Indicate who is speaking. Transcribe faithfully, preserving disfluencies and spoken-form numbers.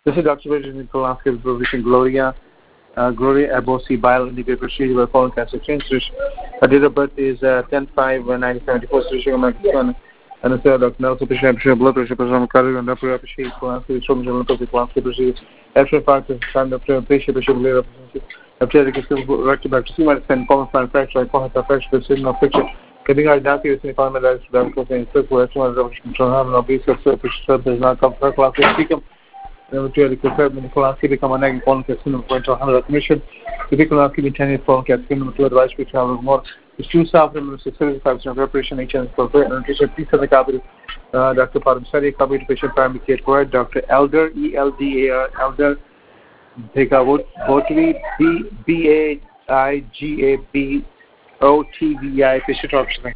Speaker 1: This is Doctor Benjamin Polanski, Provision Gloria, uh, Gloria Abosi, Bile Indicator Procedure by colon cancer cancer. Her date of birth is uh, ten five nineteen seventy-four. And it's uh, Doctor Nelson Patient, blood pressure, patient, cardiac, and upper appreciate Polanski, Stroman, Polanski, Polanski Procedure. After fact, time after patient, patient, later, after the rectal back to see my send common plan fracture, I call it a fracture, the signal picture. Getting our doctor is in the economy that is done because in circle, excellent revolution, so have no base of surface, does not come for class, become. Never to the confirmed in Polanski become a negative colon cancer point to one hundred commission. The Polanski be ten years colon cancer to advise we travel more. The two south and seventy-five percent preparation H N for nutrition. Please have the copy. Doctor Param Sari, copy to patient primary care provider. Doctor Elder, E L D A R, Elder, Bega Botri, B A I G A B O T V I, patient option.